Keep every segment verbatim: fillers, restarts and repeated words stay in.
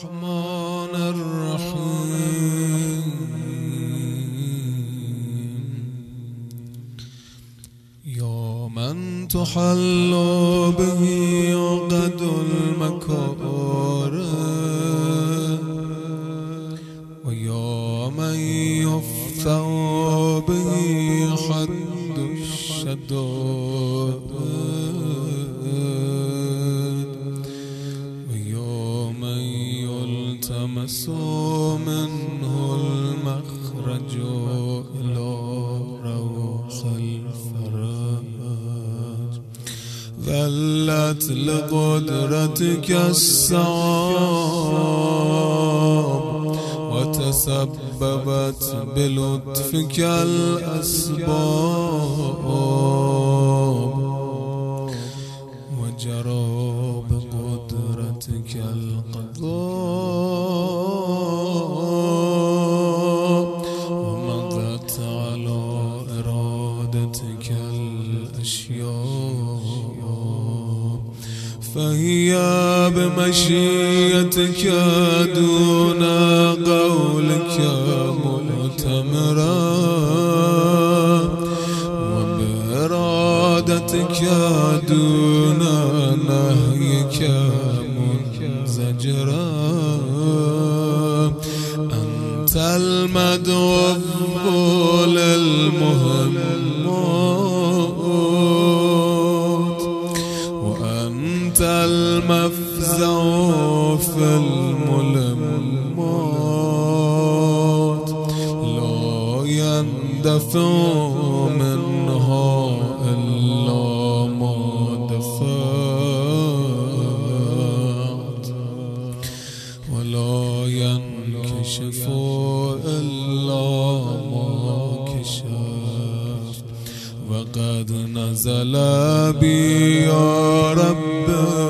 الرحمن الرحيم يا من تحل به عقد المكارم ويا من يفتح به حد الشدائد ويا من يلتمس منه المخرج إلى روح الفرج ذلت لقدرتك السعاب وتسببت بلطفك الأسباب وجرى بقدرتك القضاء ومضت على إرادتك الأشياء فهي بمشيئتك دون قولك مؤتمرا وبإرادتك دون نهيك منزجرا أنت المدعو للمهمات وأنت المفزع في الملمات لا يندفع منها إلا ما دفعت ولا ينكشف إلا ما كشفت وقد نزل بي يا رب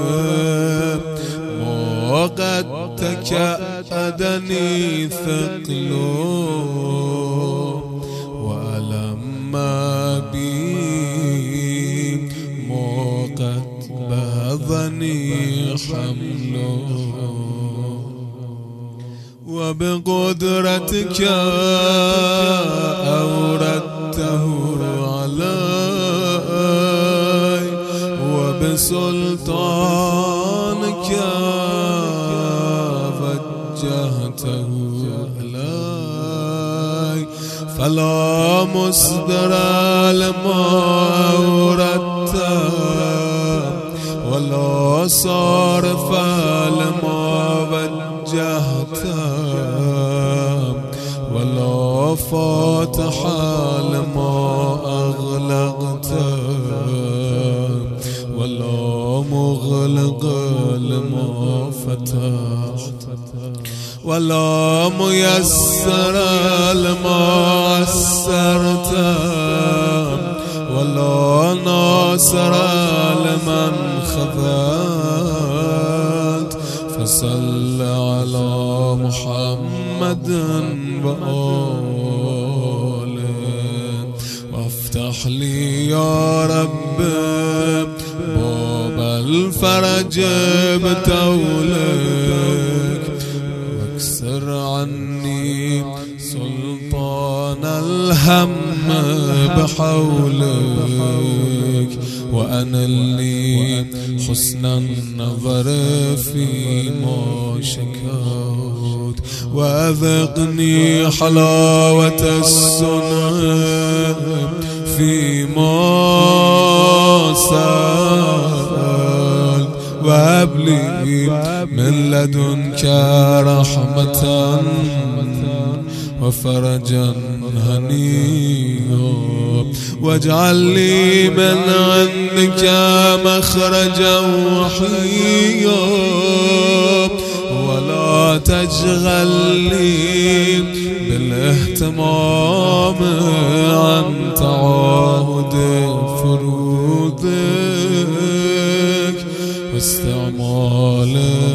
ما قد تكأدني ثقل وألم بي ما قد بهضني حمل وبقدرتك أوردته علي وبسلطانك وجهته إلي فلا مصدر لما أوردته ولا صارف لما وجهته ولا فاتح لما أغلقته ولا مغلق لما فتحت ولا ميسر لما عسرت ولا ناصر لمن خذلت فصل على محمد وآله وافتح لي يا رب باب الفرج بتولك واكسر عني سلطان الهم بحولك وأنلني حسن النظر فيما شكوت وأذقني حلاوة الصنع فيما سأل وهب لي من لدنك رحمة وفرجا هنيا واجعل لي من عندك مخرجا وحيا ولا تشغل لي بالاهتمام عن تعاهد فروضك واستعمال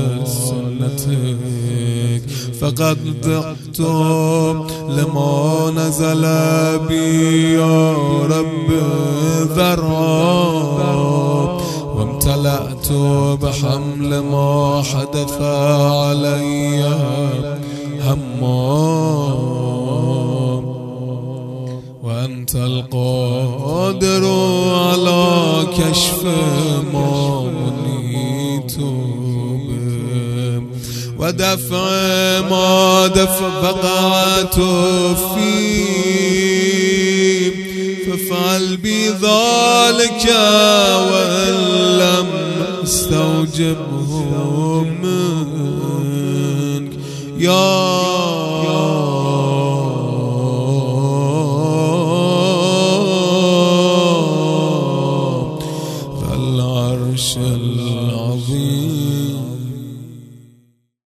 سنتك فقد ضعت لما نزل بي يا رب ذرعا امتلأت بحمل ما حدث علي همام، وأنت القادر على كشف ما منيت به ودفع ما دفع وقعت فيه، فافعل بي ذلك وإن لم استوجبه منك يا